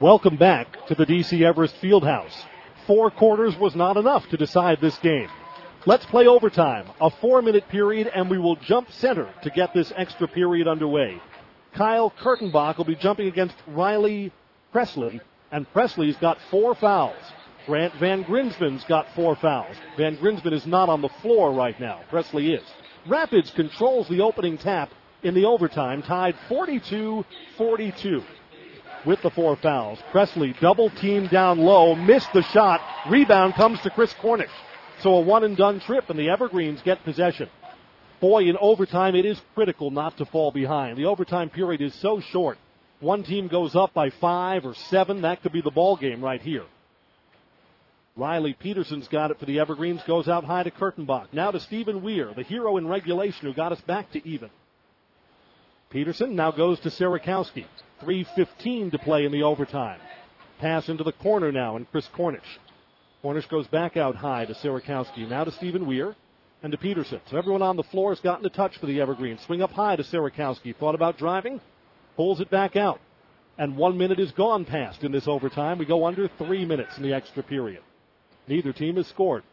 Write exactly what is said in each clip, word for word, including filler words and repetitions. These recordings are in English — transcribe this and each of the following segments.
Welcome back to the D C Everest Fieldhouse. Four quarters was not enough to decide this game. Let's play overtime, a four-minute period, and we will jump center to get this extra period underway. Kyle Kurtenbach will be jumping against Riley Presley, and Presley's got four fouls. Grant Van Grinsven's got four fouls. Van Grinsven is not on the floor right now. Presley is. Rapids controls the opening tap in the overtime, tied forty-two forty-two. With the four fouls, Presley double teamed down low, missed the shot. Rebound comes to Chris Cornish. So a one and done trip, and the Evergreens get possession. Boy, in overtime, it is critical not to fall behind. The overtime period is so short. One team goes up by five or seven. That could be the ball game right here. Riley Peterson's got it for the Evergreens, goes out high to Kurtenbach. Now to Stephen Weir, the hero in regulation who got us back to even. Peterson now goes to Sierakowski. three fifteen to play in the overtime. Pass into the corner now, and Chris Cornish. Cornish goes back out high to Sierakowski. Now to Stephen Weir and to Peterson. So everyone on the floor has gotten a touch for the Evergreens. Swing up high to Sierakowski. Thought about driving. Pulls it back out. And one minute is gone past in this overtime. We go under three minutes in the extra period. Neither team has scored.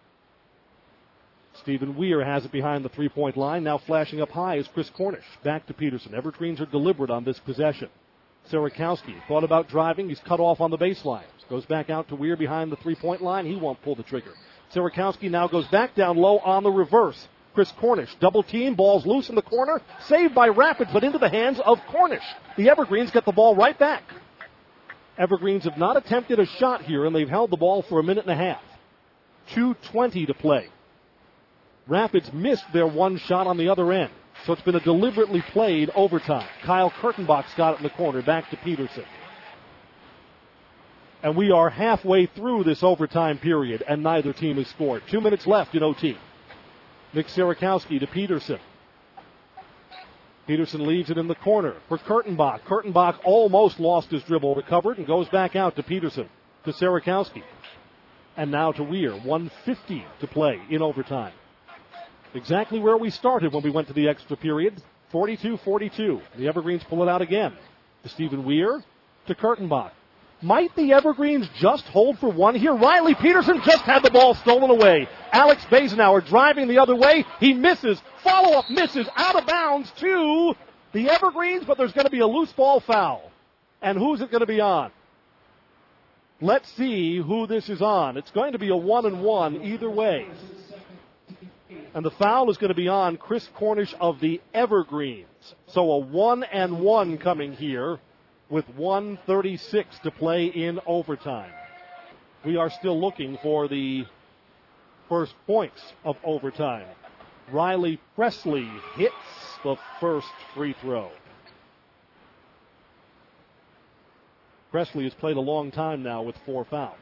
Stephen Weir has it behind the three-point line. Now flashing up high is Chris Cornish. Back to Peterson. Evergreens are deliberate on this possession. Sierakowski thought about driving. He's cut off on the baseline. Goes back out to Weir behind the three-point line. He won't pull the trigger. Sierakowski now goes back down low on the reverse. Chris Cornish, double team, ball's loose in the corner. Saved by Rapids, but into the hands of Cornish. The Evergreens get the ball right back. Evergreens have not attempted a shot here, and they've held the ball for a minute and a half. two twenty to play. Rapids missed their one shot on the other end. So it's been a deliberately played overtime. Kyle Kurtenbach's got it in the corner. Back to Peterson. And we are halfway through this overtime period, and neither team has scored. Two minutes left in O T. Nick Sierakowski to Peterson. Peterson leaves it in the corner for Kurtenbach. Kurtenbach almost lost his dribble, recovered, and goes back out to Peterson, to Sierakowski. And now to Weir. one fifty to play in overtime. Exactly where we started when we went to the extra period. forty-two forty-two. The Evergreens pull it out again. To Stephen Weir. To Kurtenbach. Might the Evergreens just hold for one here? Riley Peterson just had the ball stolen away. Alex Basenauer driving the other way. He misses. Follow-up misses. Out of bounds to the Evergreens, but there's going to be a loose ball foul. And who's it going to be on? Let's see who this is on. It's going to be a one and one either way. And the foul is going to be on Chris Cornish of the Evergreens. So a one and one coming here with one thirty-six to play in overtime. We are still looking for the first points of overtime. Riley Presley hits the first free throw. Presley has played a long time now with four fouls.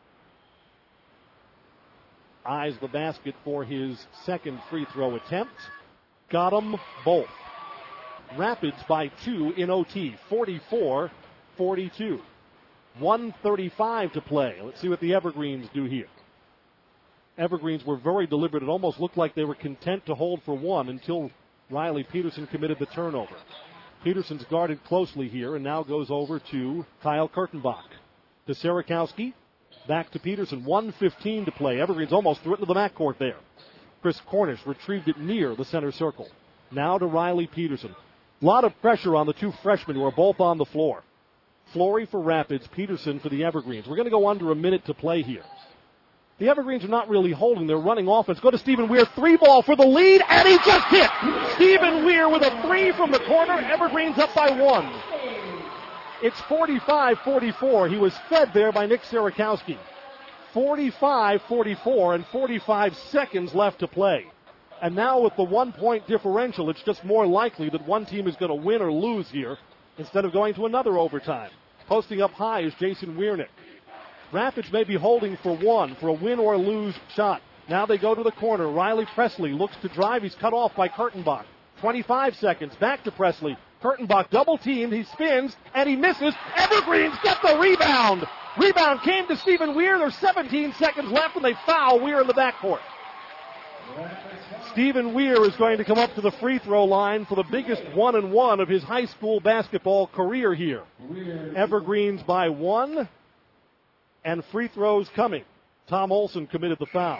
Eyes the basket for his second free throw attempt. Got them both. Rapids by two in O T, forty-four forty-two. one thirty-five to play. Let's see what the Evergreens do here. Evergreens were very deliberate. It almost looked like they were content to hold for one until Riley Peterson committed the turnover. Peterson's guarded closely here and now goes over to Kyle Kurtenbach. To Sierakowski. Back to Peterson. one fifteen to play. Evergreens almost threw it into the backcourt there. Chris Cornish retrieved it near the center circle. Now to Riley Peterson. A lot of pressure on the two freshmen who are both on the floor. Flory for Rapids, Peterson for the Evergreens. We're going to go under a minute to play here. The Evergreens are not really holding. They're running offense. Go to Stephen Weir. Three ball for the lead, and he just hit. Stephen Weir with a three from the corner. Evergreens up by one. It's forty-five forty-four. He was fed there by Nick Sierakowski. forty-five forty-four and forty-five seconds left to play. And now with the one-point differential, it's just more likely that one team is going to win or lose here instead of going to another overtime. Posting up high is Jason Wiernick. Rapids may be holding for one, for a win or lose shot. Now they go to the corner. Riley Presley looks to drive. He's cut off by Kurtenbach. twenty-five seconds. Back to Presley. Kurtenbach double-teamed. He spins, and he misses. Evergreens get the rebound. Rebound came to Stephen Weir. There's seventeen seconds left, and they foul Weir in the backcourt. Stephen Weir is going to come up to the free throw line for the biggest one and one of his high school basketball career here. Evergreens by one, and free throws coming. Tom Olson committed the foul.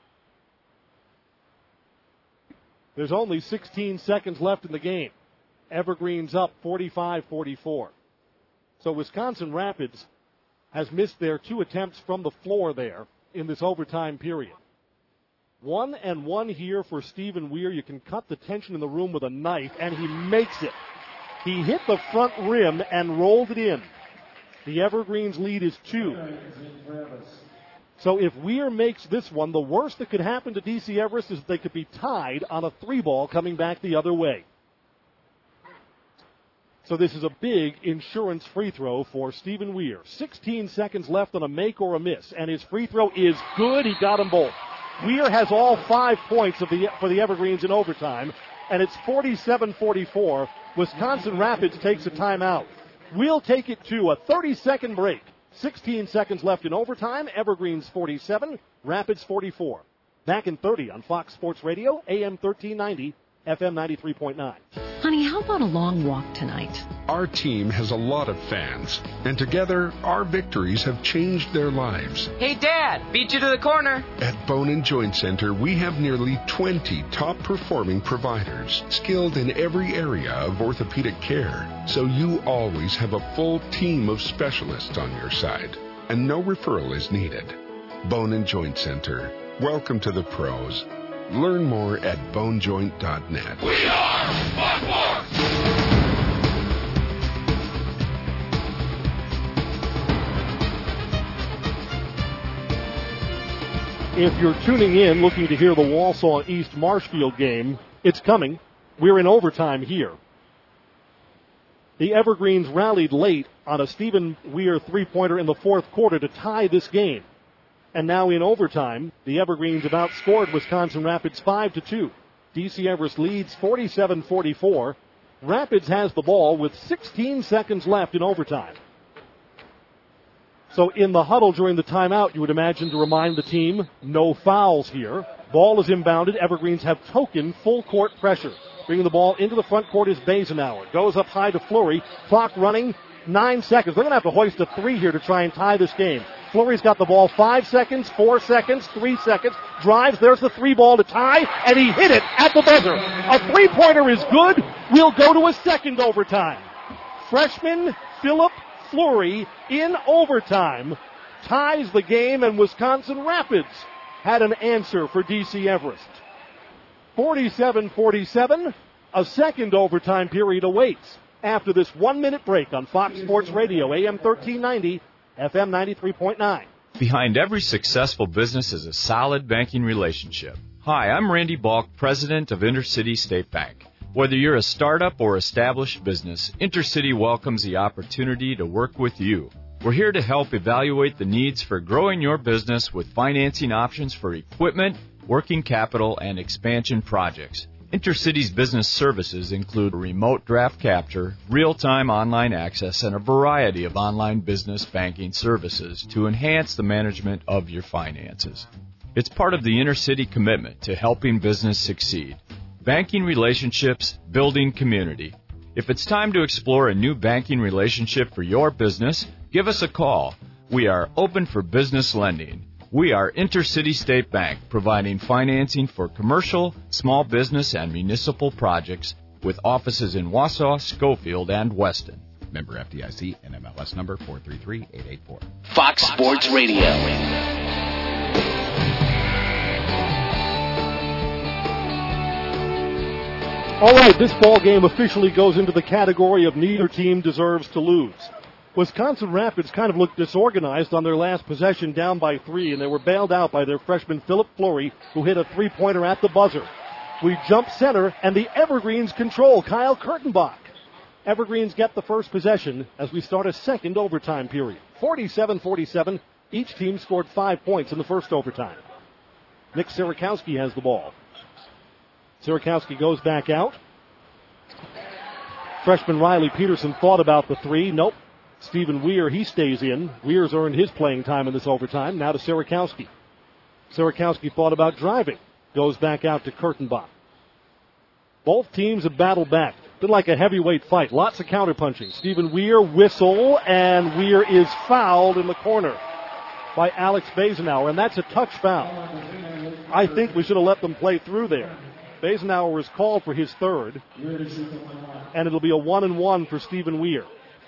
There's only sixteen seconds left in the game. Evergreens up forty-five forty-four. So Wisconsin Rapids has missed their two attempts from the floor there in this overtime period. One and one here for Stephen Weir. You can cut the tension in the room with a knife, and he makes it. He hit the front rim and rolled it in. The Evergreens lead is two. So if Weir makes this one, the worst that could happen to D C Everest is they could be tied on a three ball coming back the other way. So this is a big insurance free throw for Stephen Weir. sixteen seconds left on a make or a miss, and his free throw is good. He got them both. Weir has all five points of the, for the Evergreens in overtime, and it's forty-seven forty-four. Wisconsin Rapids takes a timeout. We'll take it to a thirty-second break. sixteen seconds left in overtime. Evergreens forty-seven, Rapids forty-four. Back in thirty on Fox Sports Radio, A M thirteen ninety, F M ninety-three point nine. Honey, how about a long walk tonight? Our team has a lot of fans, and together, our victories have changed their lives. Hey, Dad, beat you to the corner. At Bone and Joint Center, we have nearly twenty top-performing providers, skilled in every area of orthopedic care, so you always have a full team of specialists on your side, and no referral is needed. Bone and Joint Center. Welcome to the pros. Learn more at bone joint dot net. We are Buckmore! If you're tuning in looking to hear the Walsall East Marshfield game, it's coming. We're in overtime here. The Evergreens rallied late on a Stephen Weir three-pointer in the fourth quarter to tie this game. And now in overtime, the Evergreens have outscored Wisconsin Rapids five to two. D C Everest leads forty-seven forty-four. Rapids has the ball with sixteen seconds left in overtime. So in the huddle during the timeout, you would imagine to remind the team, no fouls here. Ball is inbounded. Evergreens have token full court pressure. Bringing the ball into the front court is Basenauer. Goes up high to Fleury. Clock running. Nine seconds. They're going to have to hoist a three here to try and tie this game. Fleury's got the ball five seconds, four seconds, three seconds. Drives. There's the three ball to tie, and he hit it at the buzzer. A three-pointer is good. We'll go to a second overtime. Freshman Philip Fleury in overtime ties the game, and Wisconsin Rapids had an answer for D C Everest. forty-seven forty-seven. A second overtime period awaits after this one-minute break on Fox Sports Radio, A M thirteen ninety, F M ninety-three point nine. Behind every successful business is a solid banking relationship. Hi, I'm Randy Balk, president of Intercity State Bank. Whether you're a startup or established business, Intercity welcomes the opportunity to work with you. We're here to help evaluate the needs for growing your business with financing options for equipment, working capital, and expansion projects. Intercity's business services include remote draft capture, real-time online access, and a variety of online business banking services to enhance the management of your finances. It's part of the Intercity commitment to helping business succeed. Banking relationships, building community. If it's time to explore a new banking relationship for your business, give us a call. We are open for business lending. We are Intercity State Bank, providing financing for commercial, small business, and municipal projects with offices in Wausau, Schofield, and Weston. Member F D I C and M L S number four three three eight eight four. Fox Sports Radio. All right, this ball game officially goes into the category of neither team deserves to lose. Wisconsin Rapids kind of looked disorganized on their last possession, down by three, and they were bailed out by their freshman Philip Fleury, who hit a three-pointer at the buzzer. We jump center, and the Evergreens control. Kyle Kurtenbach. Evergreens get the first possession as we start a second overtime period. forty-seven forty-seven. Each team scored five points in the first overtime. Nick Sierakowski has the ball. Sierakowski goes back out. Freshman Riley Peterson thought about the three. Nope. Stephen Weir, he stays in. Weir's earned his playing time in this overtime. Now to Sierakowski. Sierakowski thought about driving. goes back out to Kurtenbach. Both teams have battled back. Been like a heavyweight fight. Lots of counterpunching. Stephen Weir whistle, and Weir is fouled in the corner by Alex Basenauer, and that's a touch foul. I think we should have let them play through there. Basenauer was called for his third, and it'll be a one and one for Stephen Weir.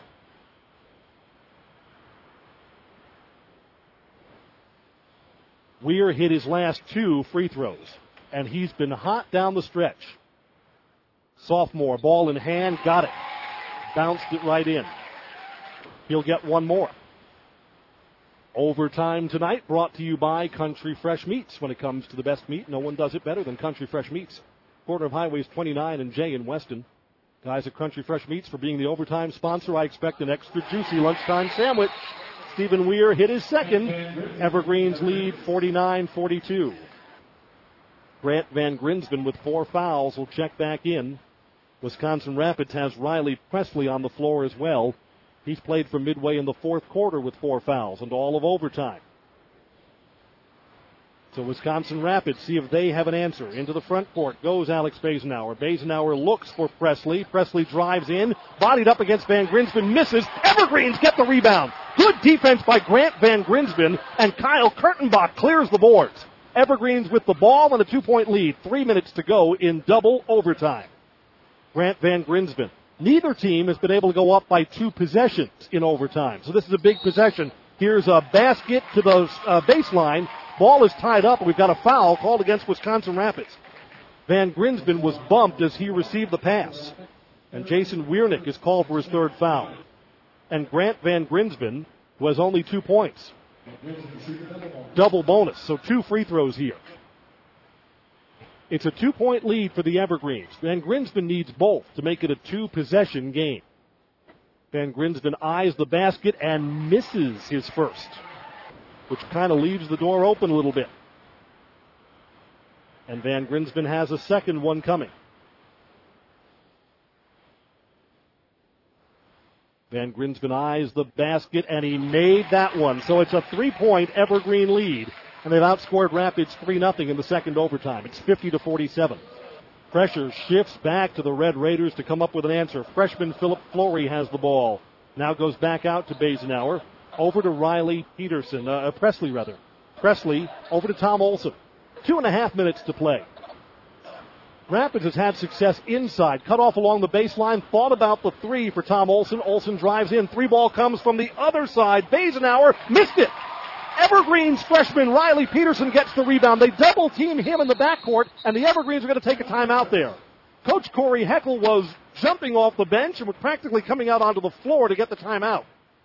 Weir hit his last two free throws, and he's been hot down the stretch. Sophomore, ball in hand, got it. Bounced it right in. He'll get one more. Overtime tonight brought to you by Country Fresh Meats. When it comes to the best meat, no one does it better than Country Fresh Meats. Corner of Highways twenty-nine and J in Weston. Guys at Country Fresh Meats for being the overtime sponsor. I expect an extra juicy lunchtime sandwich. Stephen Weir hit his second. Evergreens lead forty-nine forty-two. Grant Van Grinsven with four fouls will check back in. Wisconsin Rapids has Riley Presley on the floor as well. He's played from midway in the fourth quarter with four fouls and all of overtime. So Wisconsin Rapids see if they have an answer. Into the front court goes Alex Basenauer. Basenauer looks for Presley. Presley drives in. Bodied up against Van Grinsven. Misses. Evergreens get the rebound. Good defense by Grant Van Grinsven. And Kyle Kurtenbach clears the boards. Evergreens with the ball and a two-point lead. Three minutes to go in double overtime. Grant Van Grinsven. Neither team has been able to go up by two possessions in overtime. So this is a big possession. Here's a basket to the uh, baseline. Ball is tied up, and we've got a foul called against Wisconsin Rapids. Van Grinsven was bumped as he received the pass. And Jason Wiernick is called for his third foul. And Grant Van Grinsven, who has only two points. Double bonus, so two free throws here. It's a two-point lead for the Evergreens. Van Grinsven needs both to make it a two-possession game. Van Grinsven eyes the basket and misses his first, which kind of leaves the door open a little bit. And Van Grinsven has a second one coming. Van Grinsven eyes the basket, and he made that one. So it's a three-point Evergreen lead. And they've outscored Rapids three nothing in the second overtime. It's fifty to forty-seven. Pressure shifts back to the Red Raiders to come up with an answer. Freshman Philip Flory has the ball. Now goes back out to Basenauer. Over to Riley Peterson, uh, Presley rather. Presley over to Tom Olson. Two and a half minutes to play. Rapids has had success inside. Cut off along the baseline. Thought about the three for Tom Olson. Olson drives in. Three ball comes from the other side. Basenauer missed it. Evergreens freshman Riley Peterson gets the rebound. They double team him in the backcourt, and the Evergreens are going to take a timeout there. Coach Corey Heckel was jumping off the bench and was practically coming out onto the floor to get the timeout.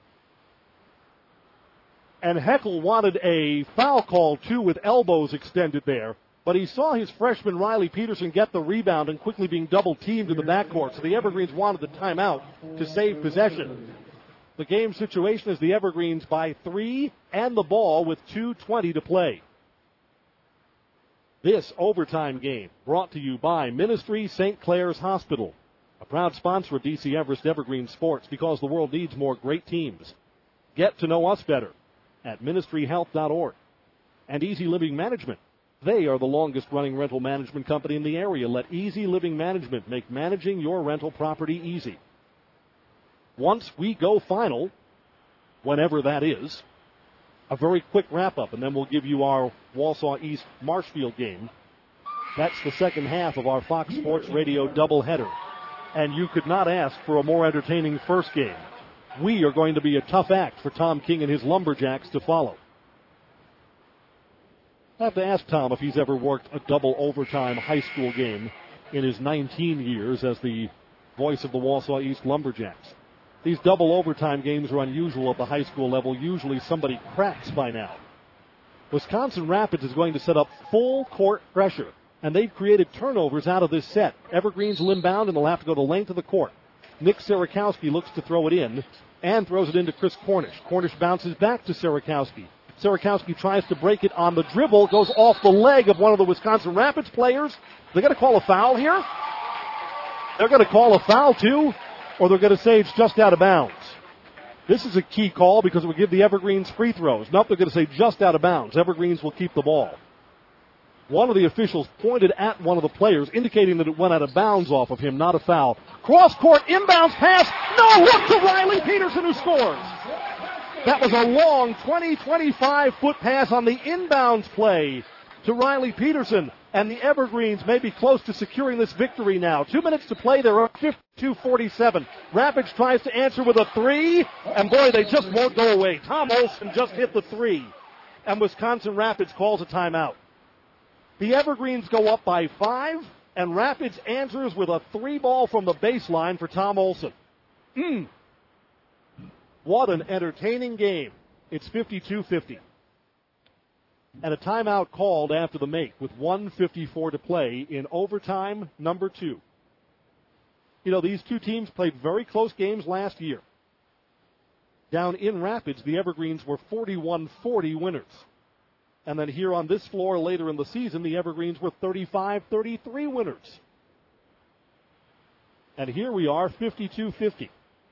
And Heckel wanted a foul call, too, with elbows extended there. But he saw his freshman Riley Peterson get the rebound and quickly being double-teamed in the backcourt. So the Evergreens wanted the timeout to save possession. The game situation is the Evergreens by three and the ball with two twenty to play. This overtime game brought to you by Ministry Saint Clair's Hospital, a proud sponsor of D C Everest Evergreen Sports, because the world needs more great teams. Get to know us better at ministry health dot org. And Easy Living Management. They are the longest-running rental management company in the area. Let Easy Living Management make managing your rental property easy. Once we go final, whenever that is, a very quick wrap-up, and then we'll give you our Walsall East Marshfield game. That's the second half of our Fox Sports Radio doubleheader. And you could not ask for a more entertaining first game. We are going to be a tough act for Tom King and his Lumberjacks to follow. I have to ask Tom if he's ever worked a double overtime high school game in his nineteen years as the voice of the Walsall East Lumberjacks. These double overtime games are unusual at the high school level. Usually somebody cracks by now. Wisconsin Rapids is going to set up full court pressure, and they've created turnovers out of this set. Evergreens will inbound, and they'll have to go the length of the court. Nick Sarakowski looks to throw it in and throws it into Chris Cornish. Cornish bounces back to Sarakowski. Sarakowski tries to break it on the dribble, goes off the leg of one of the Wisconsin Rapids players. They're going to call a foul here. They're going to call a foul, too, or they're going to say it's just out of bounds. This is a key call because it would give the Evergreens free throws. Nope, they're going to say just out of bounds. Evergreens will keep the ball. One of the officials pointed at one of the players, indicating that it went out of bounds off of him, not a foul. Cross-court inbounds pass. No, look to Riley Peterson, who scores. That was a long twenty, twenty-five foot pass on the inbounds play to Riley Peterson. And the Evergreens may be close to securing this victory now. Two minutes to play. They're up fifty-two forty-seven. Rapids tries to answer with a three. And boy, they just won't go away. Tom Olson just hit the three. And Wisconsin Rapids calls a timeout. The Evergreens go up by five, and Rapids answers with a three ball from the baseline for Tom Olson. Mm. What an entertaining game. It's fifty-two fifty. And a timeout called after the make with one fifty-four to play in overtime number two. You know, these two teams played very close games last year. Down in Rapids, the Evergreens were forty-one forty winners. And then here on this floor later in the season, the Evergreens were thirty-five thirty-three winners. And here we are, fifty-two fifty.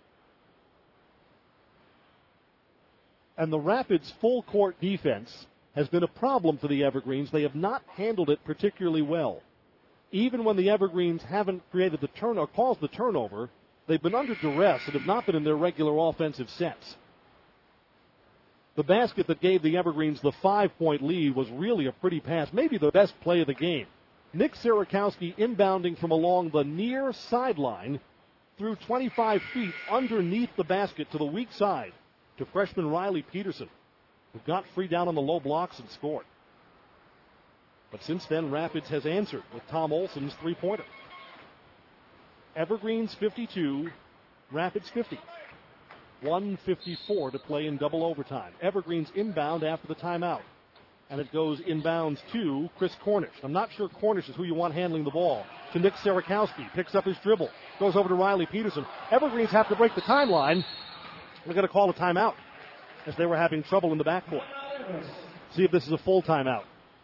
And the Rapids' full court defense has been a problem for the Evergreens. They have not handled it particularly well. Even when the Evergreens haven't created the turn or caused the turnover, they've been under duress and have not been in their regular offensive sets. The basket that gave the Evergreens the five-point lead was really a pretty pass, maybe the best play of the game. Nick Sarakowski inbounding from along the near sideline through twenty-five feet underneath the basket to the weak side to freshman Riley Peterson, who got free down on the low blocks and scored. But since then, Rapids has answered with Tom Olson's three-pointer. Evergreens fifty-two, Rapids fifty. one fifty-four to play in double overtime. Evergreens inbound after the timeout. And it goes inbounds to Chris Cornish. I'm not sure Cornish is who you want handling the ball. To Nick Sarakowski. Picks up his dribble. Goes over to Riley Peterson. Evergreens have to break the timeline. They're going to call a timeout as they were having trouble in the backcourt. See if this is a full timeout.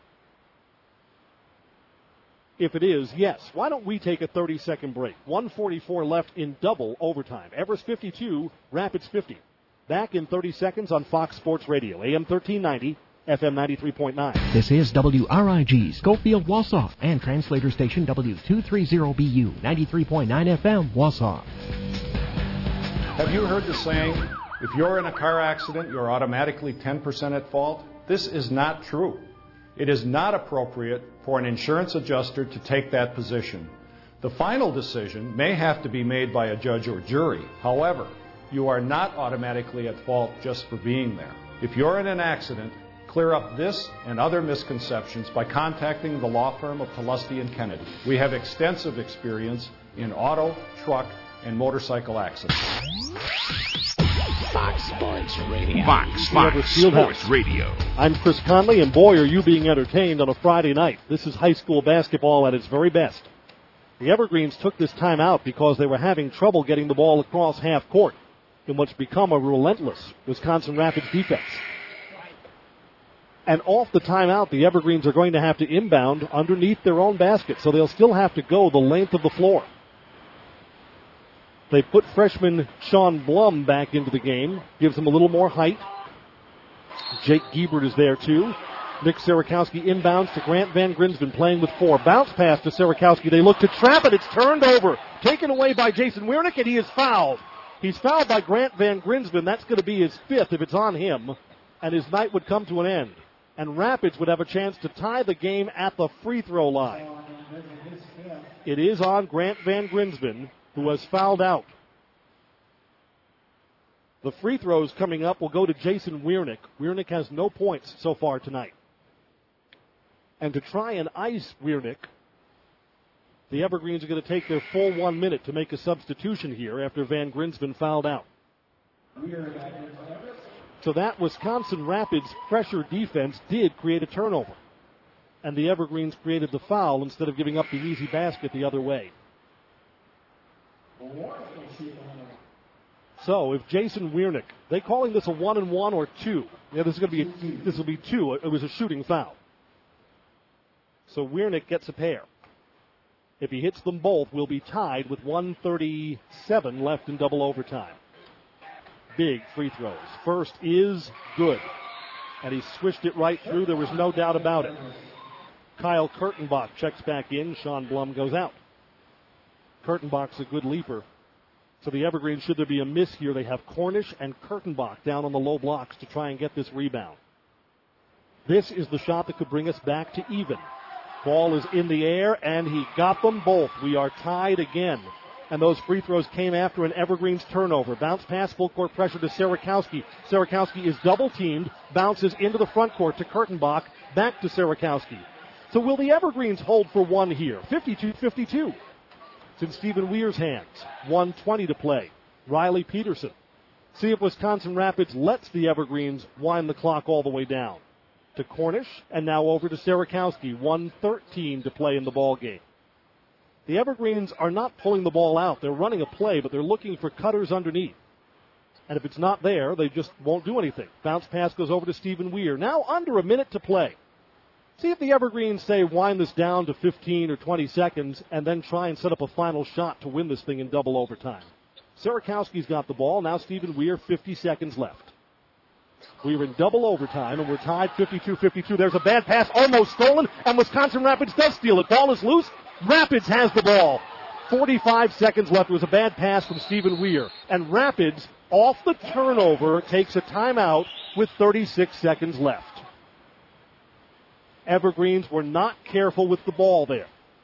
If it is, yes. Why don't we take a thirty-second break? one forty-four left in double overtime. Evers fifty-two, Rapids fifty. Back in thirty seconds on Fox Sports Radio, A M thirteen ninety, F M ninety-three point nine. This is W R I G, Schofield, Wausau, and translator station W two thirty B U, ninety-three point nine F M, Wausau. Have you heard the saying, if you're in a car accident, you're automatically ten percent at fault? This is not true. It is not appropriate for an insurance adjuster to take that position. The final decision may have to be made by a judge or jury. However, you are not automatically at fault just for being there. If you're in an accident, clear up this and other misconceptions by contacting the law firm of Tlusty and Kennedy. We have extensive experience in auto, truck, and motorcycle accidents. Fox Sports Radio. Fox, Fox Sports Radio. I'm Chris Conley, and boy, are you being entertained on a Friday night. This is high school basketball at its very best. The Evergreens took this time out because they were having trouble getting the ball across half court in what's become a relentless Wisconsin Rapids defense. And off the timeout, the Evergreens are going to have to inbound underneath their own basket, so they'll still have to go the length of the floor. They put freshman Sean Blum back into the game, gives him a little more height. Jake Giebert is there too. Nick Sarakowski inbounds to Grant Van Grinsven, playing with four. Bounce pass to Sarakowski. They look to trap it. It's turned over. Taken away by Jason Wiernick, and he is fouled. He's fouled by Grant Van Grinsven. That's going to be his fifth if it's on him. And his night would come to an end. And Rapids would have a chance to tie the game at the free throw line. It is on Grant Van Grinsven, who has fouled out. The free throws coming up will go to Jason Wiernick. Wiernick has no points so far tonight. And to try and ice Wiernick, the Evergreens are going to take their full one minute to make a substitution here after Van Grinsven fouled out. So that Wisconsin Rapids pressure defense did create a turnover. And the Evergreens created the foul instead of giving up the easy basket the other way. So if Jason Wiernick, they calling this a one and one or two? Yeah, this is going to be a, this will be two. It was a shooting foul. So Wiernick gets a pair. If he hits them both, we'll be tied with one thirty-seven left in double overtime. Big free throws. First is good. And he swished it right through. There was no doubt about it. Kyle Kurtenbach checks back in. Sean Blum goes out. Kurtenbach's a good leaper. So the Evergreens, should there be a miss here, they have Cornish and Kurtenbach down on the low blocks to try and get this rebound. This is the shot that could bring us back to even. Ball is in the air, and he got them both. We are tied again. And those free throws came after an Evergreens turnover. Bounce pass, full court pressure to Sierakowski. Sierakowski is double-teamed, bounces into the front court to Kurtenbach, back to Sierakowski. So will the Evergreens hold for one here? fifty-two fifty-two. It's in Stephen Weir's hands. one twenty to play. Riley Peterson. See if Wisconsin Rapids lets the Evergreens wind the clock all the way down. To Cornish, and now over to Sierakowski. one thirteen to play in the ball game. The Evergreens are not pulling the ball out. They're running a play, but they're looking for cutters underneath. And if it's not there, they just won't do anything. Bounce pass goes over to Stephen Weir. Now under a minute to play. See if the Evergreens, say, wind this down to fifteen or twenty seconds and then try and set up a final shot to win this thing in double overtime. Sierakowski's got the ball. Now Stephen Weir, fifty seconds left. We're in double overtime, and we're tied fifty-two fifty-two. There's a bad pass, almost stolen, and Wisconsin Rapids does steal it. Ball is loose. Rapids has the ball. forty-five seconds left. It was a bad pass from Stephen Weir. And Rapids, off the turnover, takes a timeout with thirty-six seconds left. Evergreens were not careful with the ball there.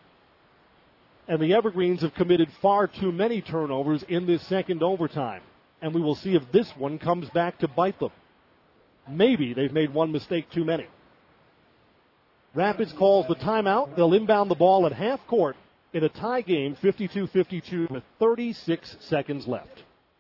And the Evergreens have committed far too many turnovers in this second overtime. And we will see if this one comes back to bite them. Maybe they've made one mistake too many. Rapids calls the timeout. They'll inbound the ball at half court in a tie game, fifty-two fifty-two, with thirty-six seconds left.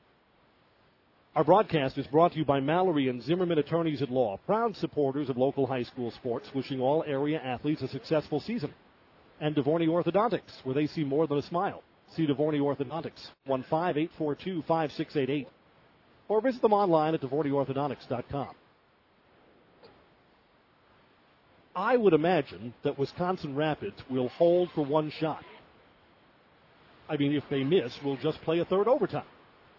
Our broadcast is brought to you by Mallory and Zimmerman Attorneys at Law, proud supporters of local high school sports, wishing all area athletes a successful season. And Devorney Orthodontics, where they see more than a smile. See Devorney Orthodontics, one five eight four two five six eight eight. Or visit them online at devorney orthodontics dot com. I would imagine that Wisconsin Rapids will hold for one shot. I mean, if they miss, we'll just play a third overtime.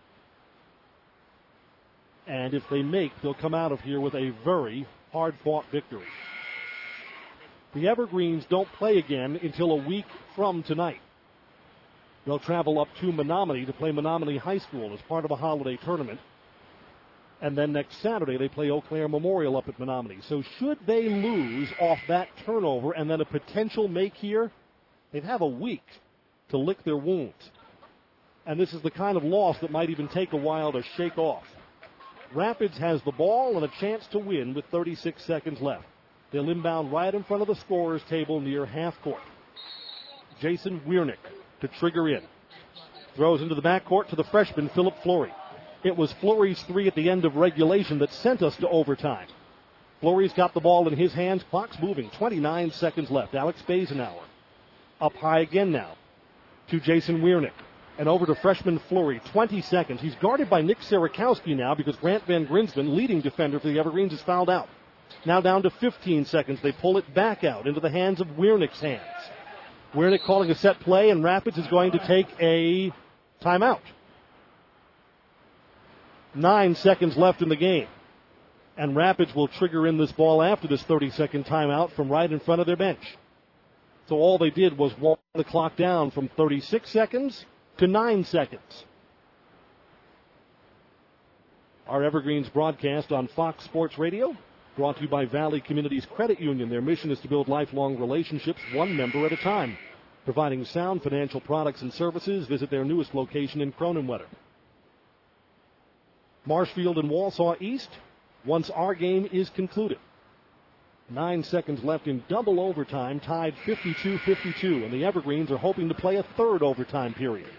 And if they make, they'll come out of here with a very hard-fought victory. The Evergreens don't play again until a week from tonight. They'll travel up to Menominee to play Menominee High School as part of a holiday tournament. And then next Saturday, they play Eau Claire Memorial up at Menominee. So should they lose off that turnover and then a potential make here, they'd have a week to lick their wounds. And this is the kind of loss that might even take a while to shake off. Rapids has the ball and a chance to win with thirty-six seconds left. They'll inbound right in front of the scorer's table near half court. Jason Wiernick to trigger in. Throws into the backcourt to the freshman, Philip Flory. It was Flory's three at the end of regulation that sent us to overtime. Flory's got the ball in his hands. Clock's moving. twenty-nine seconds left. Alex Bazenauer up high again now to Jason Wiernick. And over to freshman Flory. twenty seconds. He's guarded by Nick Sierakowski now because Grant Van Grinsven, leading defender for the Evergreens, is fouled out. Now down to fifteen seconds. They pull it back out into the hands of Wiernick's hands. Wiernick calling a set play, and Rapids is going to take a timeout. Nine seconds left in the game. And Rapids will trigger in this ball after this thirty-second timeout from right in front of their bench. So all they did was walk the clock down from thirty-six seconds to nine seconds. Our Evergreens broadcast on Fox Sports Radio, brought to you by Valley Communities Credit Union. Their mission is to build lifelong relationships, one member at a time. Providing sound financial products and services, visit their newest location in Cronenwetter. Marshfield and Walsall East, once our game is concluded. Nine seconds left in double overtime, tied fifty-two fifty-two, and the Evergreens are hoping to play a third overtime period.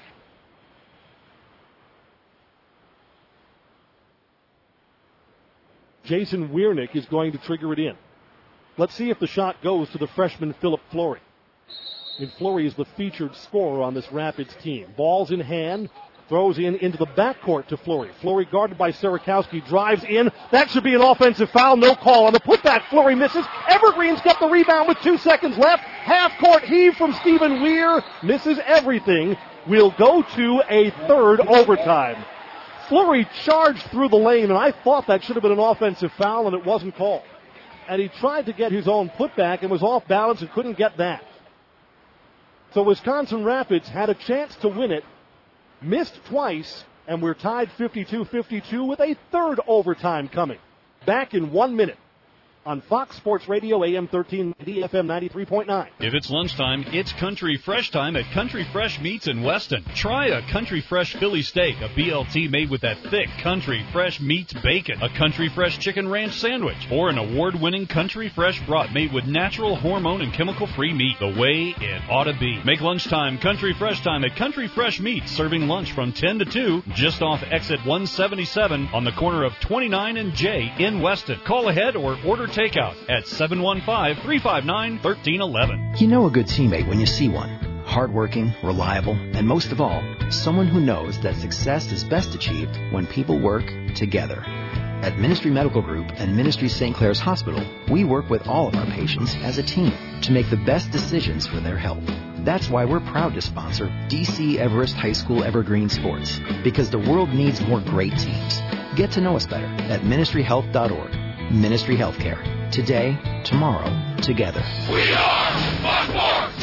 Jason Wiernick is going to trigger it in. Let's see if the shot goes to the freshman Philip Flory. And Flory is the featured scorer on this Rapids team. Ball's in hand, throws in into the backcourt to Flory. Flory guarded by Sierakowski, drives in. That should be an offensive foul, no call. On the putback, Flory misses. Evergreen's got the rebound with two seconds left. Half-court heave from Stephen Weir, misses everything. We'll go to a third overtime. Flory charged through the lane, and I thought that should have been an offensive foul, and it wasn't called. and he tried to get his own putback and was off balance and couldn't get that. So Wisconsin Rapids had a chance to win it, missed twice, and we're tied fifty-two fifty-two with a third overtime coming. Back in one minute on Fox Sports Radio, A M thirteen ninety, F M ninety-three point nine. If it's lunchtime, it's Country Fresh time at Country Fresh Meats in Weston. Try a Country Fresh Philly steak, a B L T made with that thick Country Fresh Meats bacon, a Country Fresh Chicken Ranch sandwich, or an award-winning Country Fresh brat made with natural, hormone, and chemical-free meat, the way it ought to be. Make lunchtime Country Fresh time at Country Fresh Meats, serving lunch from ten to two, just off exit one seventy-seven on the corner of twenty-nine and J in Weston. Call ahead or order takeout at seven one five, three five nine, one three one one. You know a good teammate when you see one. Hardworking, reliable, and most of all, someone who knows that success is best achieved when people work together. At Ministry Medical Group and Ministry Saint Clair's Hospital, we work with all of our patients as a team to make the best decisions for their health. That's why we're proud to sponsor D C Everest High School Evergreen Sports, because the world needs more great teams. Get to know us better at ministry health dot org. Ministry Healthcare. Today, tomorrow, together. We are Fox Sports!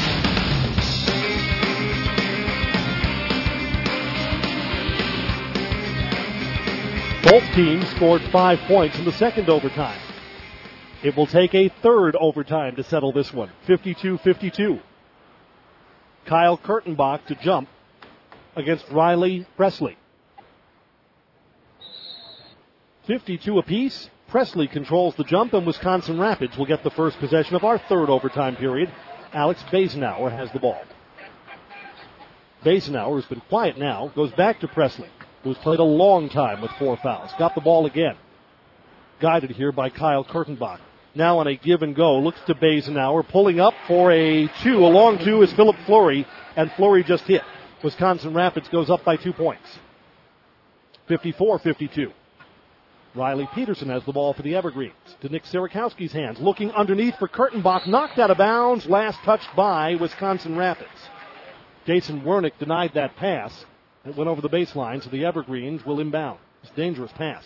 Both teams scored five points in the second overtime. It will take a third overtime to settle this one. fifty-two fifty-two. Kyle Kurtenbach to jump against Riley Presley. fifty-two apiece. Presley controls the jump, and Wisconsin Rapids will get the first possession of our third overtime period. Alex Basenauer has the ball. Basenauer, who's been quiet now, goes back to Presley, who's played a long time with four fouls. Got the ball again. Guided here by Kyle Kurtenbach. Now on a give and go, looks to Basenauer, pulling up for a two. A long two is Philip Fleury, and Fleury just hit. Wisconsin Rapids goes up by two points. fifty-four fifty-two. Riley Peterson has the ball for the Evergreens. To Nick Sierakowski's hands. Looking underneath for Kurtenbach. Knocked out of bounds. Last touched by Wisconsin Rapids. Jason Wernick denied that pass. It went over the baseline, so the Evergreens will inbound. It's a dangerous pass.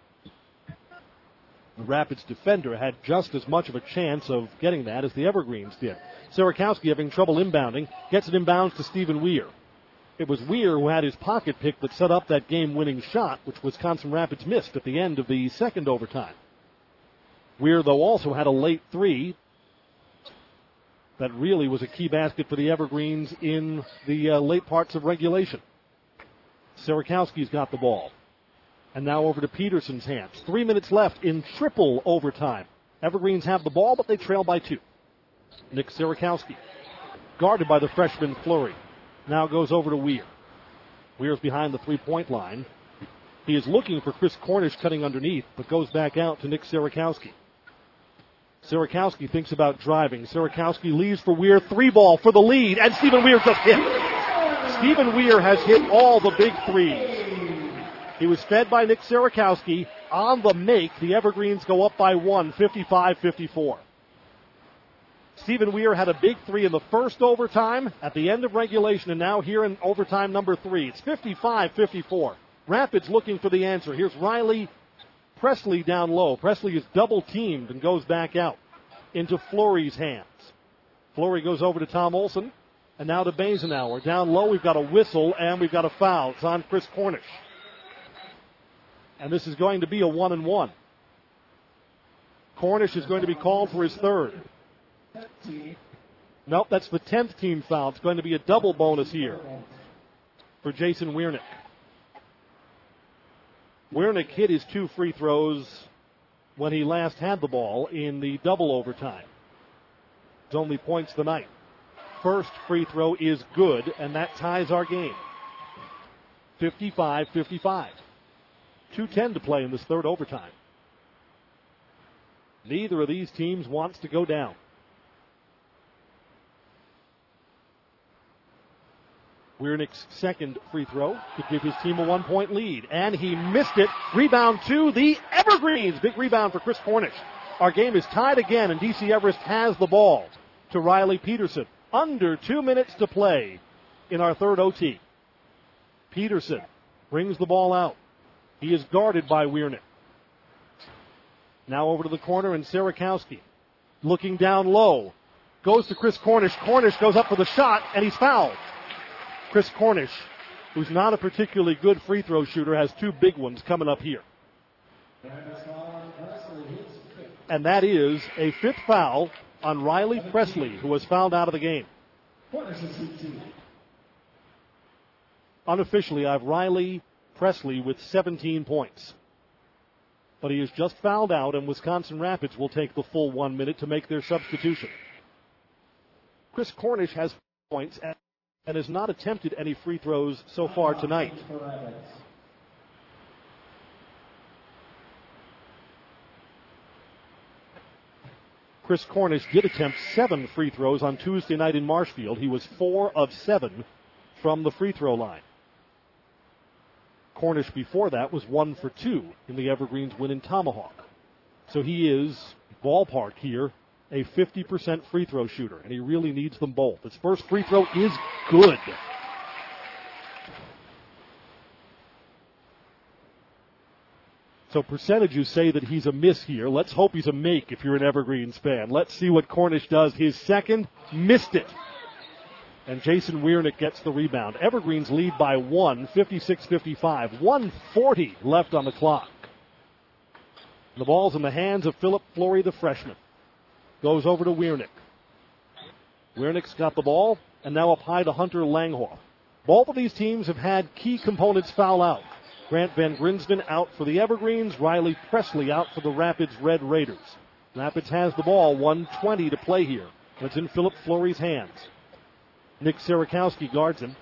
The Rapids defender had just as much of a chance of getting that as the Evergreens did. Sierakowski having trouble inbounding. Gets it inbounds to Stephen Weir. It was Weir who had his pocket pick that set up that game-winning shot, which Wisconsin Rapids missed at the end of the second overtime. Weir, though, also had a late three that really was a key basket for the Evergreens in the uh, late parts of regulation. Sierakowski's got the ball. And now over to Peterson's hands. Three minutes left in triple overtime. Evergreens have the ball, but they trail by two. Nick Sierakowski, guarded by the freshman Fleury. Now goes over to Weir. Weir's behind the three-point line. He is looking for Chris Cornish cutting underneath, but goes back out to Nick Sierakowski. Sierakowski thinks about driving. Sierakowski leaves for Weir. Three ball for the lead, and Stephen Weir just hit. Stephen Weir has hit all the big threes. He was fed by Nick Sierakowski. On the make, the Evergreens go up by one, fifty-five fifty-four. Stephen Weir had a big three in the first overtime at the end of regulation, and now here in overtime number three. It's fifty-five fifty-four. Rapids looking for the answer. Here's Riley Presley down low. Presley is double-teamed and goes back out into Fleury's hands. Fleury goes over to Tom Olson, and now to Basenauer. Down low, we've got a whistle, and we've got a foul. It's on Chris Cornish. And this is going to be a one and one. Cornish is going to be called for his third. Nope, that's the tenth team foul. It's going to be a double bonus here for Jason Wiernick. Wiernick hit his two free throws when he last had the ball in the double overtime. His only points tonight. First free throw is good, and that ties our game. fifty-five fifty-five. two ten to play in this third overtime. Neither of these teams wants to go down. Wiernick's second free throw could give his team a one-point lead. And he missed it. Rebound to the Evergreens. Big rebound for Chris Cornish. Our game is tied again, and D C Everest has the ball to Riley Peterson. Under two minutes to play in our third O T. Peterson brings the ball out. He is guarded by Wiernick. Now over to the corner, and Sierakowski looking down low. Goes to Chris Cornish. Cornish goes up for the shot, and he's fouled. Chris Cornish, who's not a particularly good free throw shooter, has two big ones coming up here. And that is a fifth foul on Riley Presley, who was fouled out of the game. Unofficially, I have Riley Presley with seventeen points. But he is just fouled out, and Wisconsin Rapids will take the full one minute to make their substitution. Chris Cornish has points and has not attempted any free throws so far tonight. Chris Cornish did attempt seven free throws on Tuesday night in Marshfield. He was four of seven from the free throw line. Cornish before that was one for two in the Evergreens win in Tomahawk. So he is, ballpark here, a fifty percent free throw shooter, and he really needs them both. His first free throw is good. So percentages say that he's a miss here. Let's hope he's a make if you're an Evergreens fan. Let's see what Cornish does. His second, missed it. And Jason Wiernick gets the rebound. Evergreens lead by one, fifty-six fifty-five. one forty left on the clock. The ball's in the hands of Philip Flory, the freshman. Goes over to Wiernick. Wiernick's got the ball, and now up high to Hunter Langhoff. Both of these teams have had key components foul out. Grant Van Grinsven out for the Evergreens. Riley Presley out for the Rapids Red Raiders. Rapids has the ball, one twenty to play here. And it's in Philip Flory's hands. Nick Sierakowski guards him.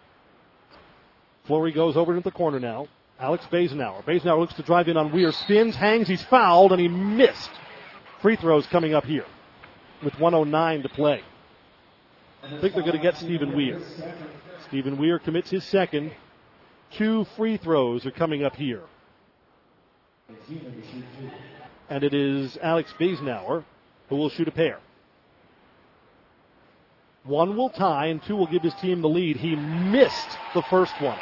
Flory goes over into the corner now. Alex Basenauer. Basenauer looks to drive in on Weir. Spins, hangs, he's fouled, and he missed. Free throws coming up here with one oh nine to play. I think they're going to get Stephen Weir. Stephen Weir commits his second. Two free throws are coming up here. And it is Alex Basenauer who will shoot a pair. One will tie and two will give his team the lead. He missed the first one.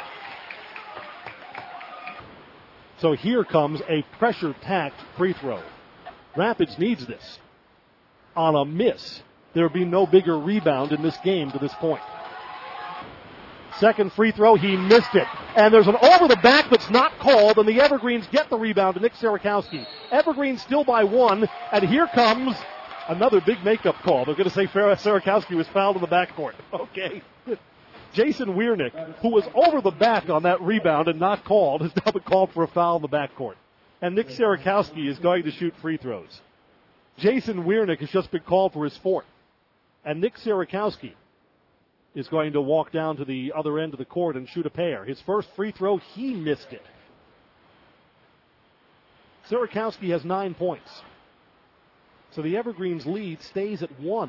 So here comes a pressure-packed free throw. Rapids needs this. On a miss, there would be no bigger rebound in this game to this point. Second free throw, he missed it. And there's an over the back that's not called, and the Evergreens get the rebound to Nick Sierakowski. Evergreens still by one, and here comes another big makeup call. They're going to say Sierakowski was fouled in the backcourt. Okay. Jason Wiernick, who was over the back on that rebound and not called, has now been called for a foul in the backcourt. And Nick Sierakowski is going to shoot free throws. Jason Wiernick has just been called for his fourth. And Nick Sierakowski is going to walk down to the other end of the court and shoot a pair. His first free throw, he missed it. Sierakowski has nine points. So the Evergreens lead stays at one.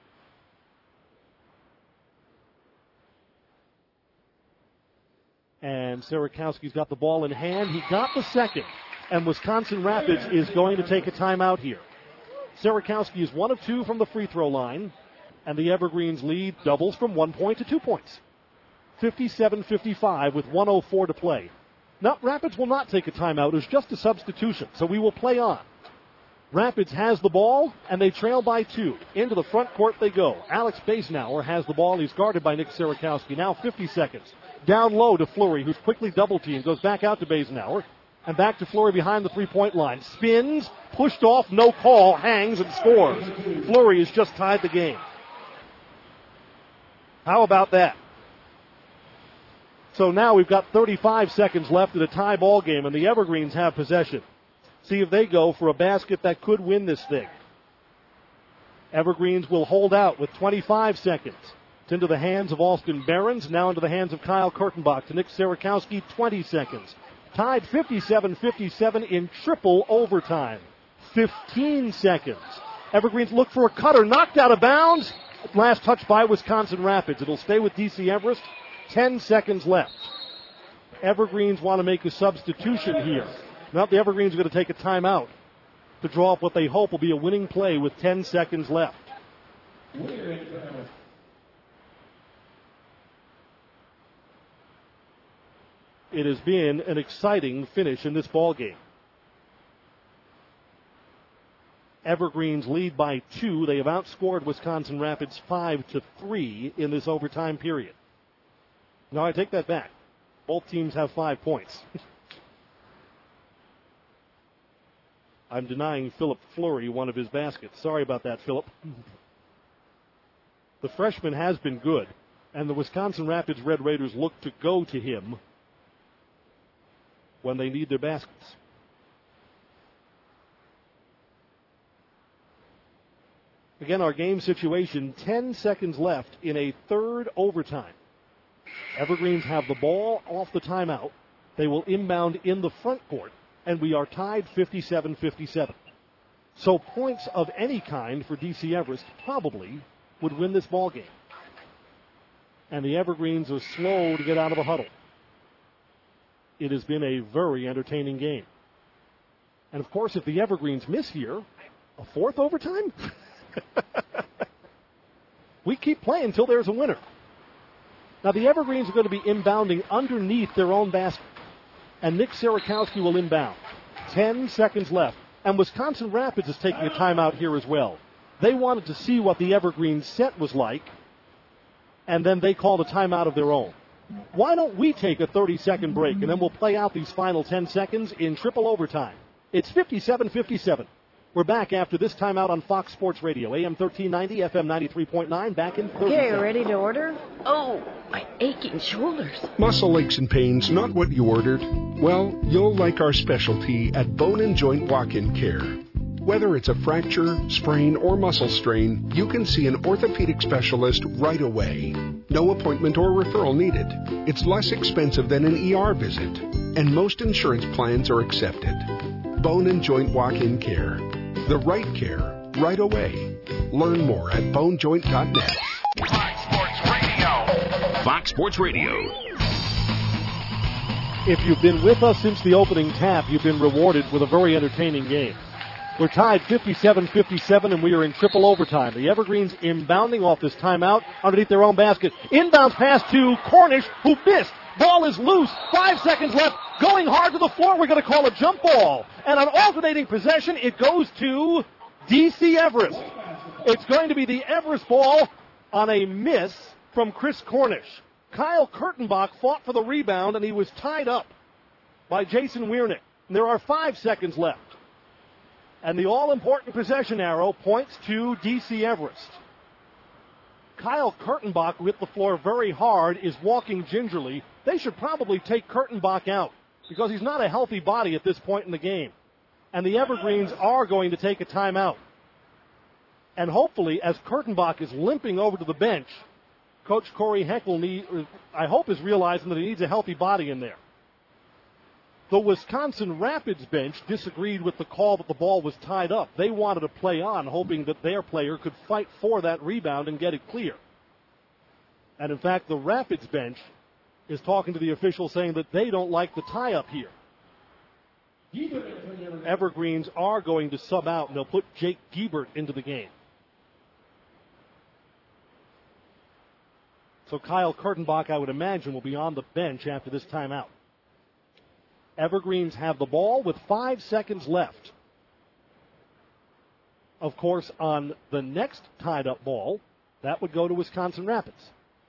And Sierakowski's got the ball in hand. He got the second. And Wisconsin Rapids is going to take a timeout here. Sierakowski is one of two from the free throw line. And the Evergreens lead doubles from one point to two points. fifty-seven fifty-five with one oh four to play. Now, Rapids will not take a timeout. It's just a substitution, so we will play on. Rapids has the ball, and they trail by two. Into the front court they go. Alex Basenauer has the ball. He's guarded by Nick Sierakowski. Now fifty seconds. Down low to Flory, who's quickly double-teamed. Goes back out to Basenauer. And back to Flory behind the three-point line. Spins, pushed off, no call, hangs, and scores. Flory has just tied the game. How about that? So now we've got thirty-five seconds left in a tie ball game, and the Evergreens have possession. See if they go for a basket that could win this thing. Evergreens will hold out with twenty-five seconds. It's into the hands of Austin Behrens, now into the hands of Kyle Kurtenbach to Nick Sierakowski, twenty seconds. Tied fifty-seven fifty-seven in triple overtime. fifteen seconds. Evergreens look for a cutter, knocked out of bounds. Last touch by Wisconsin Rapids. It'll stay with D C Everest. Ten seconds left. Evergreens want to make a substitution here. Now the Evergreens are going to take a timeout to draw up what they hope will be a winning play with ten seconds left. It has been an exciting finish in this ball game. Evergreens lead by two. They have outscored Wisconsin Rapids five to three in this overtime period. No, I take that back. Both teams have five points. I'm denying Philip Fleury one of his baskets. Sorry about that, Philip. The freshman has been good, and the Wisconsin Rapids Red Raiders look to go to him when they need their baskets. Again, our game situation, ten seconds left in a third overtime. Evergreens have the ball off the timeout. They will inbound in the front court, and we are tied fifty-seven fifty-seven. So points of any kind for D C Everest probably would win this ball game. And the Evergreens are slow to get out of the huddle. It has been a very entertaining game. And of course, if the Evergreens miss here, a fourth overtime? We keep playing until there's a winner. Now, the Evergreens are going to be inbounding underneath their own basket. And Nick Sierakowski will inbound. Ten seconds left. And Wisconsin Rapids is taking a timeout here as well. They wanted to see what the Evergreens set was like, and then they called a timeout of their own. Why don't we take a thirty-second break, and then we'll play out these final ten seconds in triple overtime. It's fifty-seven fifty-seven. We're back after this timeout on Fox Sports Radio, A M thirteen ninety, F M ninety-three point nine, back in thirty Okay, seconds. ready to order? Oh, my aching shoulders. Muscle aches and pains, not what you ordered? Well, you'll like our specialty at Bone and Joint Walk-In Care. Whether it's a fracture, sprain, or muscle strain, you can see an orthopedic specialist right away. No appointment or referral needed. It's less expensive than an E R visit, and most insurance plans are accepted. Bone and Joint Walk-In Care. The right care, right away. Learn more at bone joint dot net. Fox Sports Radio. Fox Sports Radio. If you've been with us since the opening tap, you've been rewarded with a very entertaining game. We're tied fifty-seven fifty-seven, and we are in triple overtime. The Evergreens inbounding off this timeout underneath their own basket. Inbounds pass to Cornish, who missed. Ball is loose. Five seconds left. Going hard to the floor. We're going to call a jump ball. And on alternating possession, it goes to D C Everest. It's going to be the Everest ball on a miss from Chris Cornish. Kyle Kurtenbach fought for the rebound, and he was tied up by Jason Wiernick. And there are five seconds left. And the all-important possession arrow points to D C Everest. Kyle Kurtenbach, who hit the floor very hard, is walking gingerly. They should probably take Kurtenbach out because he's not a healthy body at this point in the game. And the Evergreens are going to take a timeout. And hopefully, as Kurtenbach is limping over to the bench, Coach Corey Henkel, need, I hope, is realizing that he needs a healthy body in there. The Wisconsin Rapids bench disagreed with the call that the ball was tied up. They wanted to play on, hoping that their player could fight for that rebound and get it clear. And in fact, the Rapids bench is talking to the official saying that they don't like the tie-up here. Evergreens are going to sub out, and they'll put Jake Giebert into the game. So Kyle Kurtenbach, I would imagine, will be on the bench after this timeout. Evergreens have the ball with five seconds left. Of course, on the next tied-up ball, that would go to Wisconsin Rapids.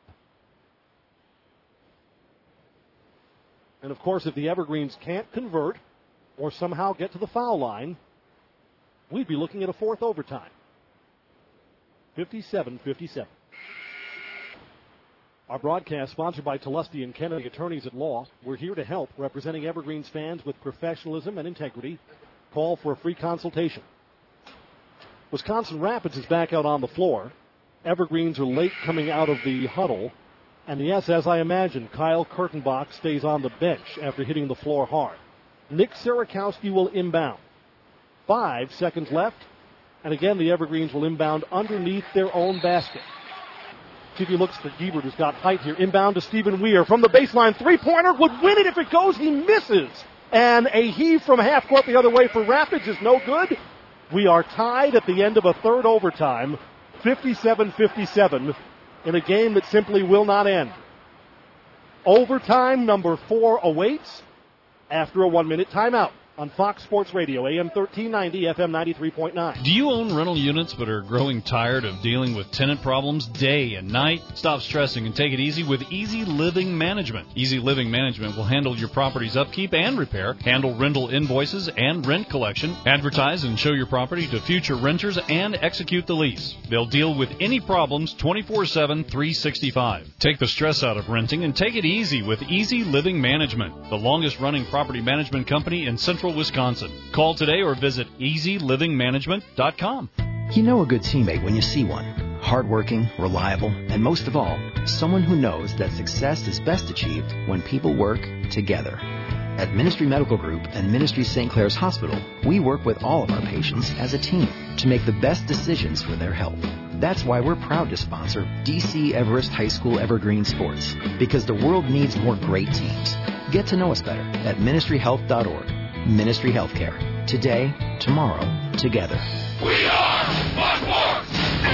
And, of course, if the Evergreens can't convert or somehow get to the foul line, we'd be looking at a fourth overtime. fifty-seven fifty-seven. Our broadcast sponsored by Telesti and Kennedy Attorneys at Law. We're here to help, representing Evergreens fans with professionalism and integrity. Call for a free consultation. Wisconsin Rapids is back out on the floor. Evergreens are late coming out of the huddle. And yes, as I imagined, Kyle Kurtenbach stays on the bench after hitting the floor hard. Nick Sierakowski will inbound. Five seconds left. And again, the Evergreens will inbound underneath their own basket. T V looks for Giebert, who's got height here. Inbound to Stephen Weir from the baseline. Three-pointer would win it if it goes. He misses. And a heave from half court the other way for Rapids is no good. We are tied at the end of a third overtime, fifty-seven fifty-seven, in a game that simply will not end. Overtime number four awaits after a one-minute timeout. on Fox Sports Radio, A M thirteen ninety, F M ninety-three point nine. Do you own rental units but are growing tired of dealing with tenant problems day and night? Stop stressing and take it easy with Easy Living Management. Easy Living Management will handle your property's upkeep and repair, handle rental invoices and rent collection, advertise and show your property to future renters, and execute the lease. They'll deal with any problems twenty-four seven, three sixty-five. Take the stress out of renting and take it easy with Easy Living Management, the longest running property management company in Central Wisconsin. Call today or visit easy living management dot com. You know a good teammate when you see one. Hardworking, reliable, and most of all, someone who knows that success is best achieved when people work together. At Ministry Medical Group and Ministry Saint Clair's Hospital, we work with all of our patients as a team to make the best decisions for their health. That's why we're proud to sponsor D C Everest High School Evergreen Sports, because the world needs more great teams. Get to know us better at ministry health dot org. Ministry Healthcare. Today, tomorrow, together. We are Fox Sports!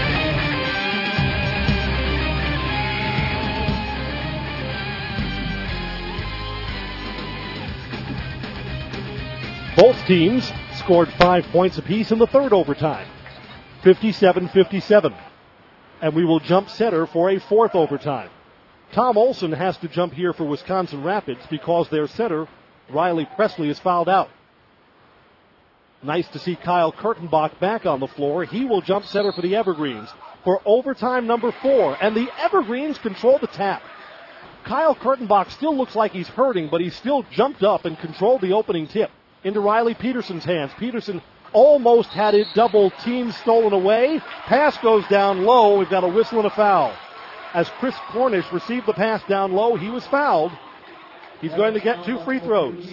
Both teams scored five points apiece in the third overtime, fifty-seven fifty-seven. And we will jump center for a fourth overtime. Tom Olson has to jump here for Wisconsin Rapids because their center, Riley Presley, is fouled out. Nice to see Kyle Kurtenbach back on the floor. He will jump center for the Evergreens for overtime number four. And the Evergreens control the tap. Kyle Kurtenbach still looks like he's hurting, but he's still jumped up and controlled the opening tip into Riley Peterson's hands. Peterson almost had it double team stolen away. Pass goes down low. We've got a whistle and a foul. As Chris Cornish received the pass down low, he was fouled. He's going to get two free throws.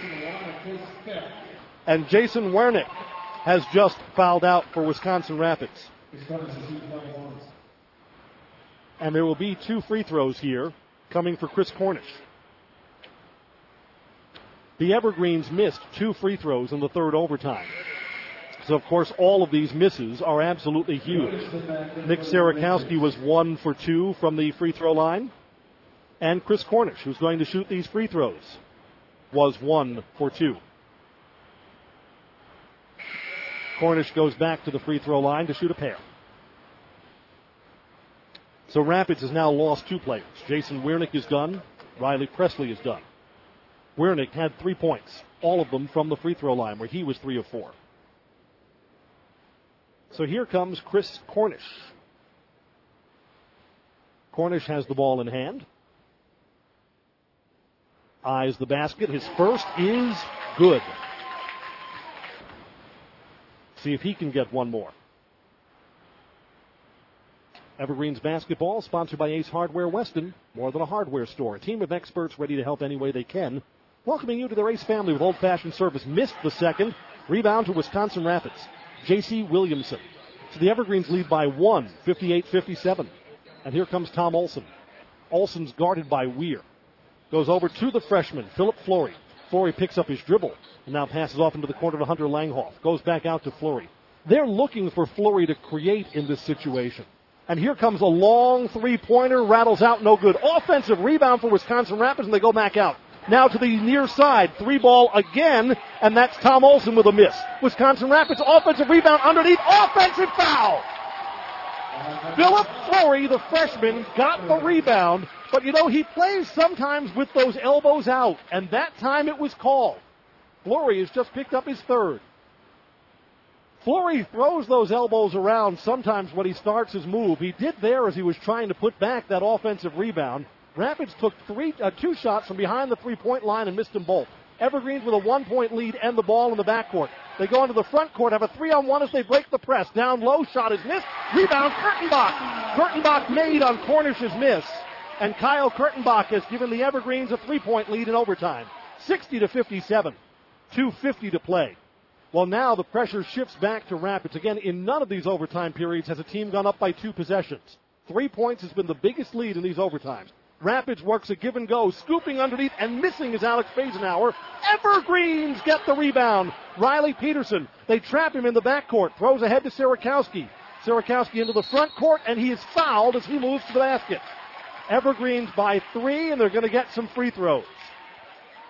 And Jason Wernick has just fouled out for Wisconsin Rapids. And there will be two free throws here coming for Chris Cornish. The Evergreens missed two free throws in the third overtime. So, of course, all of these misses are absolutely huge. Nick Sarakowski was one for two from the free throw line. And Chris Cornish, who's going to shoot these free throws, was one for two. Cornish goes back to the free throw line to shoot a pair. So Rapids has now lost two players. Jason Wernick is done. Riley Presley is done. Wernick had three points, all of them from the free throw line, where he was three of four. So here comes Chris Cornish. Cornish has the ball in hand. Eyes the basket. His first is good. See if he can get one more. Evergreens basketball, sponsored by Ace Hardware Weston. More than a hardware store. A team of experts ready to help any way they can. Welcoming you to their Ace family with old-fashioned service. Missed the second. Rebound to Wisconsin Rapids. J C Williamson. So the Evergreens lead by one, fifty-eight fifty-seven. And here comes Tom Olson. Olson's guarded by Weir. Goes over to the freshman, Philip Flory. Flory picks up his dribble and now passes off into the corner to Hunter Langhoff. Goes back out to Flory. They're looking for Flory to create in this situation. And here comes a long three-pointer, rattles out, no good. Offensive rebound for Wisconsin Rapids, and they go back out. Now to the near side, three ball again, and that's Tom Olson with a miss. Wisconsin Rapids offensive rebound underneath, offensive foul. Philip Flory, the freshman, got the rebound, but you know, he plays sometimes with those elbows out, and that time it was called. Flory has just picked up his third. Flory throws those elbows around sometimes when he starts his move. He did there as he was trying to put back that offensive rebound. Rapids took three, uh, two shots from behind the three-point line and missed them both. Evergreens with a one-point lead and the ball in the backcourt. They go into the front court, have a three-on-one as they break the press. Down low, shot is missed. Rebound, Kurtenbach. Kurtenbach made on Cornish's miss. And Kyle Kurtenbach has given the Evergreens a three-point lead in overtime. sixty to fifty-seven. two fifty to play. Well, now the pressure shifts back to Rapids. Again, in none of these overtime periods has a team gone up by two possessions. Three points has been the biggest lead in these overtimes. Rapids works a give and go, scooping underneath and missing is Alex Basenauer. Evergreens get the rebound. Riley Peterson, they trap him in the backcourt, throws ahead to Sarakowski. Sarakowski into the front court, and he is fouled as he moves to the basket. Evergreens by three, and they're going to get some free throws.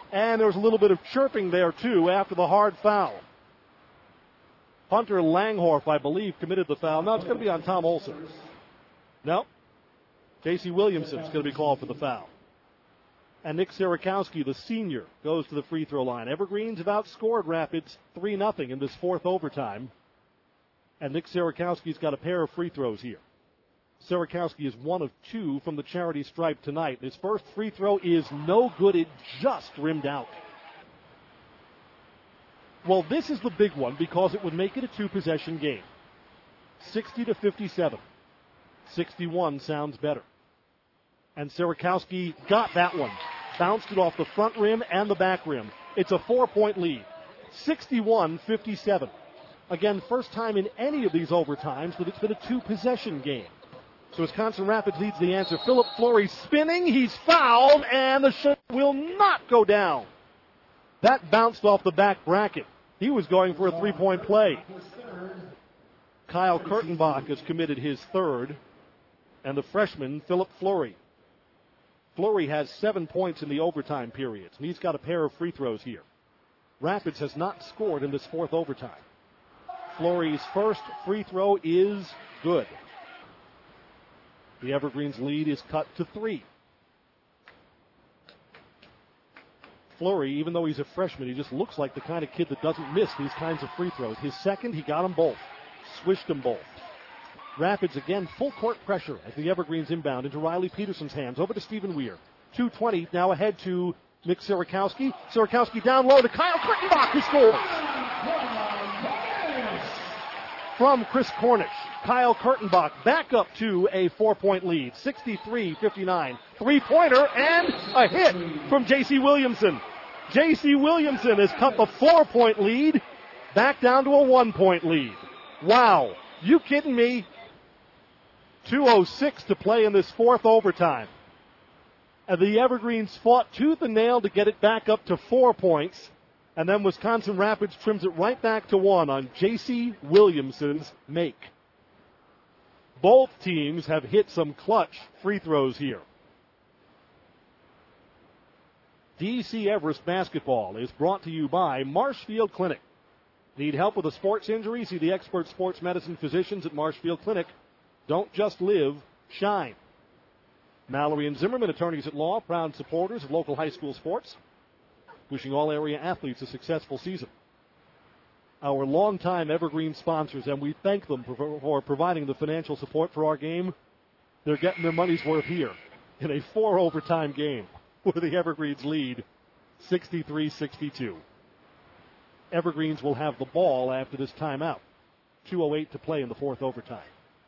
And there was a little bit of chirping there, too, after the hard foul. Hunter Langhorf, I believe, committed the foul. No, it's going to be on Tom Olson. No. J C Williamson's going to be called for the foul. And Nick Sierakowski, the senior, goes to the free throw line. Evergreens have outscored Rapids three nothing in this fourth overtime. And Nick Sierakowski's got a pair of free throws here. Sierakowski is one of two from the charity stripe tonight. His first free throw is no good. It just rimmed out. Well, this is the big one because it would make it a two-possession game. sixty to fifty-seven. sixty-one sounds better. And Sierakowski got that one. Bounced it off the front rim and the back rim. It's a four-point lead. sixty-one fifty-seven. Again, first time in any of these overtimes that it's been a two-possession game. So Wisconsin Rapids leads the answer. Philip Fleury spinning. He's fouled, and the shot will not go down. That bounced off the back bracket. He was going for a three-point play. Kyle Kurtenbach has committed his third, and the freshman, Philip Fleury. Fleury has seven points in the overtime periods, and he's got a pair of free throws here. Rapids has not scored in this fourth overtime. Fleury's first free throw is good. The Evergreens lead is cut to three. Fleury, even though he's a freshman, he just looks like the kind of kid that doesn't miss these kinds of free throws. His second, he got them both. Swished them both. Rapids again, full court pressure as the Evergreens inbound into Riley Peterson's hands. Over to Stephen Weir. two twenty now ahead to Nick Sierakowski. Sierakowski down low to Kyle Kurtenbach, who scores. From Chris Cornish, Kyle Kurtenbach back up to a four-point lead, sixty-three fifty-nine. Three-pointer and a hit from J C Williamson. J C Williamson has cut the four-point lead back down to a one-point lead. Wow. You kidding me? two oh six to play in this fourth overtime. And the Evergreens fought tooth and nail to get it back up to four points. And then Wisconsin Rapids trims it right back to one on J C Williamson's make. Both teams have hit some clutch free throws here. D C Everest basketball is brought to you by Marshfield Clinic. Need help with a sports injury? See the expert sports medicine physicians at Marshfield Clinic. Don't just live, shine. Mallory and Zimmerman, attorneys at law, proud supporters of local high school sports. Wishing all area athletes a successful season. Our longtime Evergreen sponsors, and we thank them for, for providing the financial support for our game. They're getting their money's worth here in a four overtime game where the Evergreens lead sixty-three sixty-two. Evergreens will have the ball after this timeout. two oh eight to play in the fourth overtime.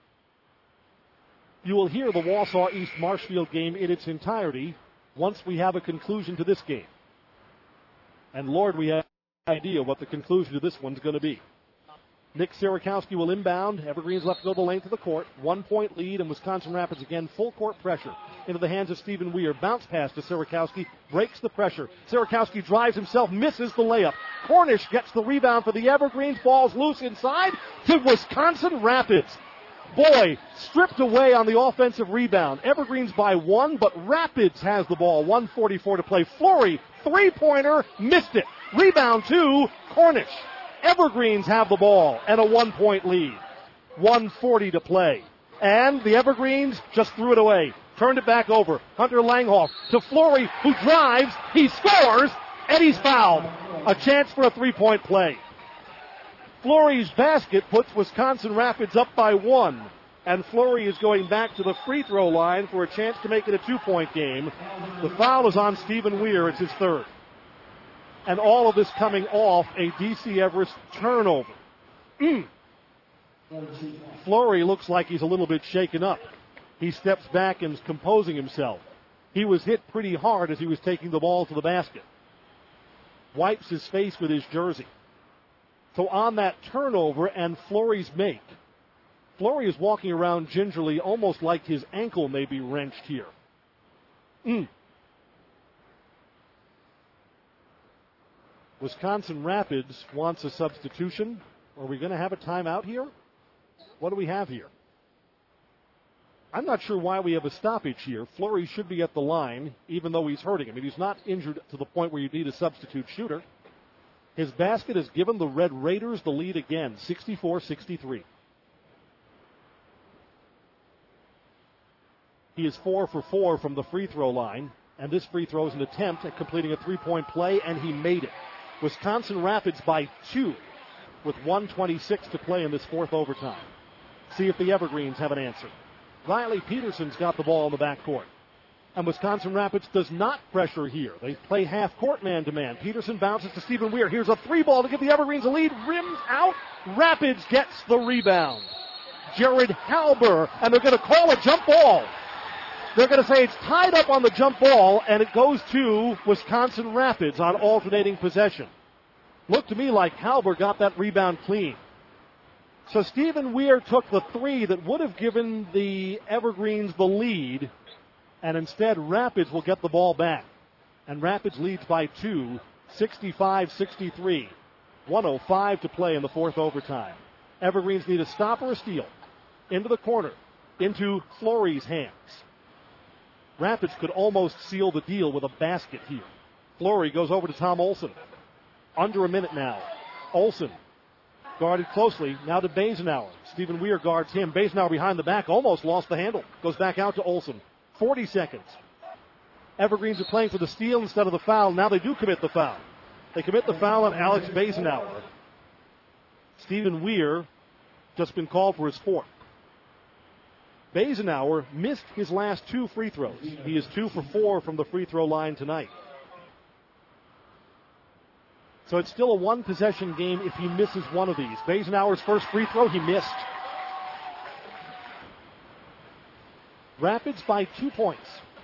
You will hear the Wausau East Marshfield game in its entirety once we have a conclusion to this game. And Lord, we have no idea what the conclusion to this one's going to be. Nick Sierakowski will inbound. Evergreens left to go the length of the court. One point lead, and Wisconsin Rapids again full court pressure into the hands of Stephen Weir. Bounce pass to Sierakowski, breaks the pressure. Sierakowski drives himself, misses the layup. Cornish gets the rebound for the Evergreens, falls loose inside to Wisconsin Rapids. Boy, stripped away on the offensive rebound. Evergreens by one, but Rapids has the ball. one forty-four to play. Fleury, three-pointer, missed it. Rebound to Cornish. Evergreens have the ball and a one-point lead. one forty to play. And the Evergreens just threw it away. Turned it back over. Hunter Langhoff to Fleury, who drives. He scores, and he's fouled. A chance for a three-point play. Fleury's basket puts Wisconsin Rapids up by one. And Fleury is going back to the free throw line for a chance to make it a two-point game. The foul is on Stephen Weir. It's his third. And all of this coming off a D C Everest turnover. Mm. Fleury looks like he's a little bit shaken up. He steps back and is composing himself. He was hit pretty hard as he was taking the ball to the basket. Wipes his face with his jersey. So on that turnover and Fleury's make, Fleury is walking around gingerly, almost like his ankle may be wrenched here. Mm. Wisconsin Rapids wants a substitution. Are we going to have a timeout here? What do we have here? I'm not sure why we have a stoppage here. Fleury should be at the line, even though he's hurting. I mean, he's not injured to the point where you need a substitute shooter. His basket has given the Red Raiders the lead again, sixty-four sixty-three. He is four for four from the free throw line, and this free throw is an attempt at completing a three-point play, and he made it. Wisconsin Rapids by two with one twenty-six to play in this fourth overtime. See if the Evergreens have an answer. Riley Peterson's got the ball in the backcourt. And Wisconsin Rapids does not pressure here. They play half-court man-to-man. Peterson bounces to Stephen Weir. Here's a three ball to give the Evergreens a lead. Rims out. Rapids gets the rebound. Jared Halber, and they're going to call a jump ball. They're going to say it's tied up on the jump ball, and it goes to Wisconsin Rapids on alternating possession. Looked to me like Halber got that rebound clean. So Stephen Weir took the three that would have given the Evergreens the lead, and instead Rapids will get the ball back. And Rapids leads by two, sixty-five sixty-three. one oh five to play in the fourth overtime. Evergreens need a stop or a steal. Into the corner, into Fleury's hands. Rapids could almost seal the deal with a basket here. Fleury goes over to Tom Olson. Under a minute now. Olson guarded closely, now to Bazenauer. Stephen Weir guards him. Bazenauer behind the back, almost lost the handle. Goes back out to Olson. forty seconds. Evergreens are playing for the steal instead of the foul. Now they do commit the foul. They commit the foul on Alex Bazenauer. Stephen Weir just been called for his fourth. Bazenauer missed his last two free throws. He is two for four from the free throw line tonight. So it's still a one-possession game if he misses one of these. Bazenauer's first free throw, he missed. Rapids by two points.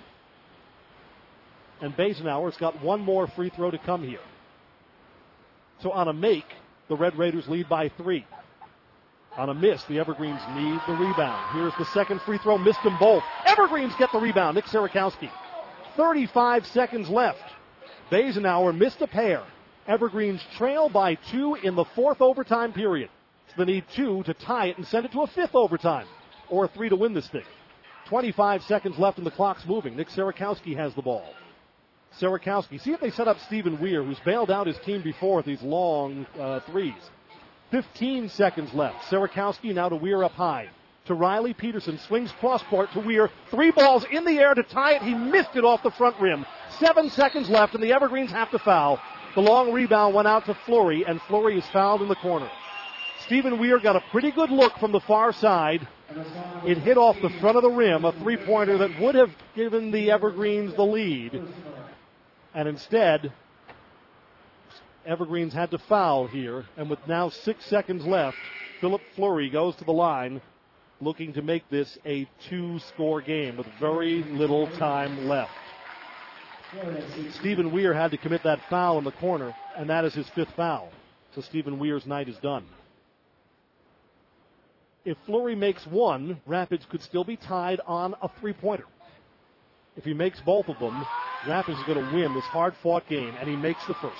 And Bazenauer's got one more free throw to come here. So on a make, the Red Raiders lead by three. On a miss, the Evergreens need the rebound. Here's the second free throw, missed them both. Evergreens get the rebound, Nick Sarakowski. thirty-five seconds left. Bazenauer missed a pair. Evergreens trail by two in the fourth overtime period. So they need two to tie it and send it to a fifth overtime, or a three to win this thing. twenty-five seconds left and the clock's moving. Nick Sarakowski has the ball. Sarakowski, see if they set up Stephen Weir, who's bailed out his team before with these long uh, threes. fifteen seconds left. Sarakowski now to Weir up high. To Riley Peterson, swings cross-court to Weir. Three balls in the air to tie it. He missed it off the front rim. Seven seconds left and the Evergreens have to foul. The long rebound went out to Fleury, and Fleury is fouled in the corner. Stephen Weir got a pretty good look from the far side. It hit off the front of the rim, a three-pointer that would have given the Evergreens the lead. And instead, Evergreens had to foul here. And with now six seconds left, Philip Fleury goes to the line, looking to make this a two-score game with very little time left. Stephen Weir had to commit that foul in the corner, and that is his fifth foul. So Stephen Weir's night is done. If Fleury makes one, Rapids could still be tied on a three-pointer. If he makes both of them, Rapids is going to win this hard-fought game, and he makes the first.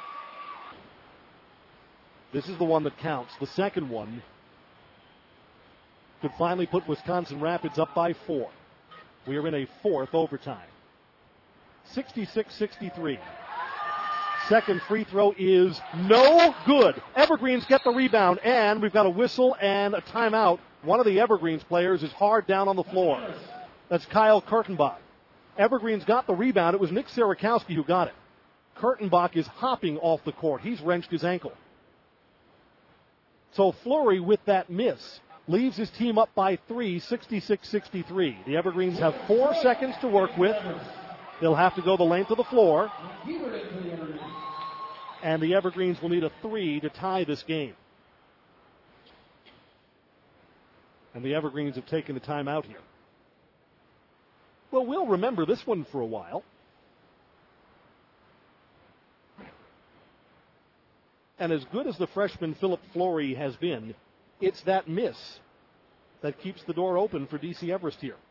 This is the one that counts. The second one could finally put Wisconsin Rapids up by four. We are in a fourth overtime. sixty-six sixty-three. Second free throw is no good. Evergreens get the rebound, and we've got a whistle and a timeout. One of the Evergreens players is hard down on the floor. That's Kyle Kurtenbach. Evergreens got the rebound. It was Nick Sarakowski who got it. Kurtenbach is hopping off the court. He's wrenched his ankle. So Fleury, with that miss, leaves his team up by three, sixty-six sixty-three. The Evergreens have four seconds to work with. They'll have to go the length of the floor. And the Evergreens will need a three to tie this game. And the Evergreens have taken the timeout here. Well, we'll remember this one for a while. And as good as the freshman Philip Fleury has been, it's that miss that keeps the door open for D C Everest here.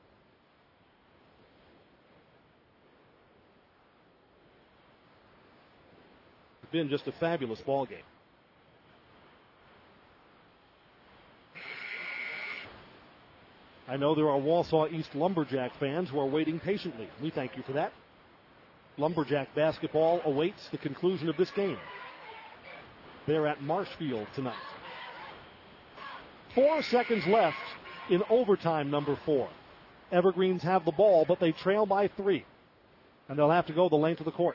It's been just a fabulous ball game. I know there are Walsall East Lumberjack fans who are waiting patiently. We thank you for that. Lumberjack basketball awaits the conclusion of this game. They're at Marshfield tonight. Four seconds left in overtime number four. Evergreens have the ball, but they trail by three. And they'll have to go the length of the court.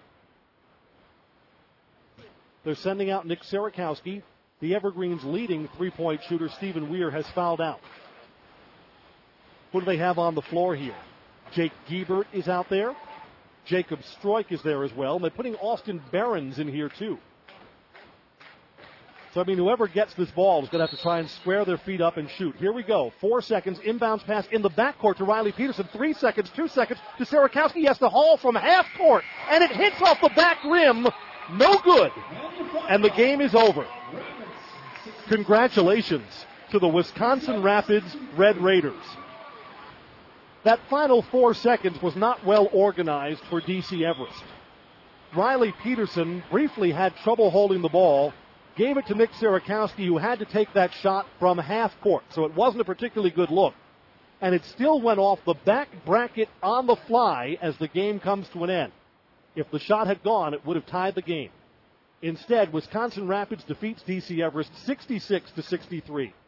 They're sending out Nick Sarakowski. The Evergreens leading three-point shooter Stephen Weir has fouled out. Who do they have on the floor here? Jake Giebert is out there. Jacob Stroik is there as well. And they're putting Austin Behrens in here too. So, I mean, whoever gets this ball is going to have to try and square their feet up and shoot. Here we go. Four seconds. Inbounds pass in the backcourt to Riley Peterson. Three seconds. Two seconds to Sarakowski. He has to haul from half court. And it hits off the back rim. No good. And the game is over. Congratulations to the Wisconsin Rapids Red Raiders. That final four seconds was not well organized for D C Everest. Riley Peterson briefly had trouble holding the ball, gave it to Nick Sarakowski, who had to take that shot from half court, so it wasn't a particularly good look. And it still went off the back bracket on the fly as the game comes to an end. If the shot had gone, it would have tied the game. Instead, Wisconsin Rapids defeats D C Everest sixty-six to sixty-three.